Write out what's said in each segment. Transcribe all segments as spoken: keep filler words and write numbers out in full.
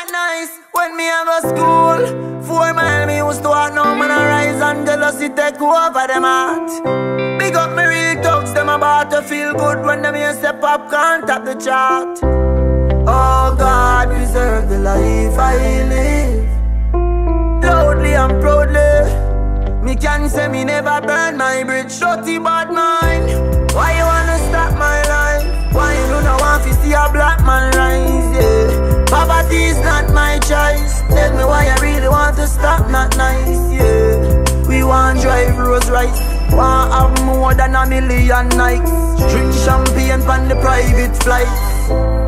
not nice. When me a go school, four mile me used to walk. Now man a rise and jealousy take over them heart. Big up me real talks, them about to feel good when them hear step up, can't tap the chart. Oh God, preserve the life I live. Loudly and proudly, me can say me never burn my bridge. Dirty bad mind, why you wanna stop my life? Why you don't want to see a black man rise, yeah? Poverty is not my choice. Tell me why you really want to stop, not nice, yeah. We want drive Rolls Royce, want have more than a million nights. Drink champagne on the private flights.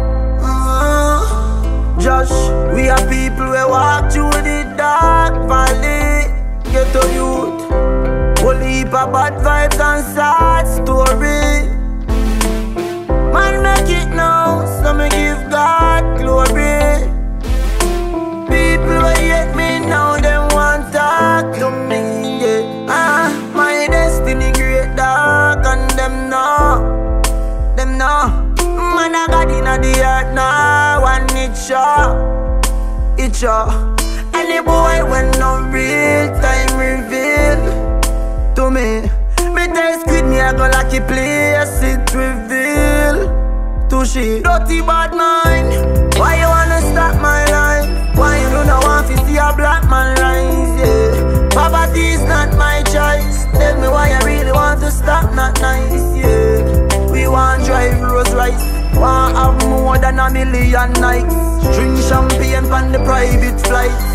uh, Josh, we are people who walk through the dark valley. Get to youth, whole heap of bad vibes and sad story. Man make it now, so me give God glory. People who hate me now, them want talk to me, yeah. Ah, my destiny great dark, and them know, them know. Man I got inna the earth now, and it show, it show. Any boy when no real time reveal to me. Me tell squid me I go like a place it reveal to she. Dirty bad mind, why you wanna stop my life? Why you don't want to see a black man rise, yeah? Poverty is not my choice. Tell me why you really want to stop, not nice, yeah. We want drive Rolls Royce, want have more than a million nights. Drink champagne on the private flights.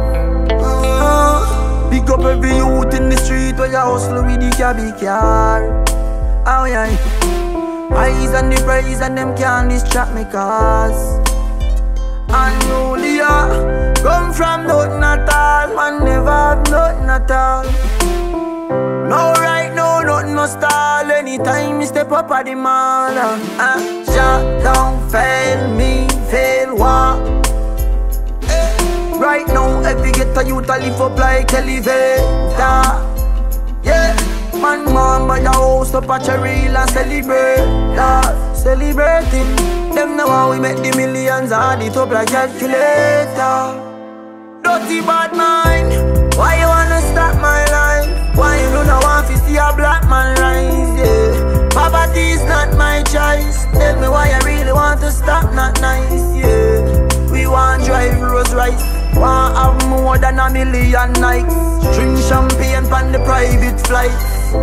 uh, Pick up every youth in the street where you hustle with the cabby car. Oh yeah, eyes on the prize and them can't distract me cause unruly, yeah. Come from nothing at all, man never have nothing at all. No right, no nothing no stall. Anytime you step up at the mall, uh, uh, shut down, fail me, fail what? Eh. Right now, every get a youth a live up like elevator. Yeah, man, man, buy a house up at Cherry and celebrate, yeah, celebrating. Them know how we make the millions, add it up like calculator. Dirty bad mind, why you wanna stop my life? Why you don't want to see a black man rise, yeah? Poverty is not my choice. Tell me why you really want to stop, not nice, yeah. We want drive Rolls Royce, want have more than a million nights. Drink champagne on the private flights.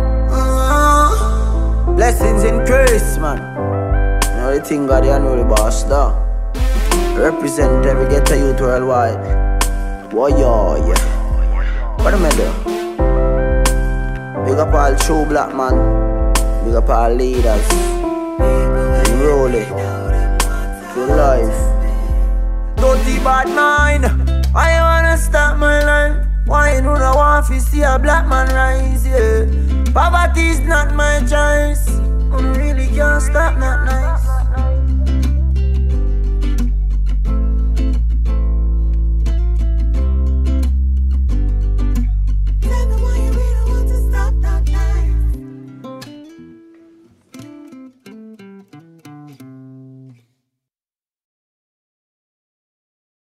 uh, Blessings increase, man. You know the thing God, you know the boss, though. Represent every ghetto youth worldwide. Whoa, yo, yeah. What am I do? Big up all true black man. Big up all leaders. And roll it. Good life. Dirty bad mind, why you wanna stop my life? Why you don't want to see a black man rise, yeah? Poverty is not my choice. I really can't stop, not nice.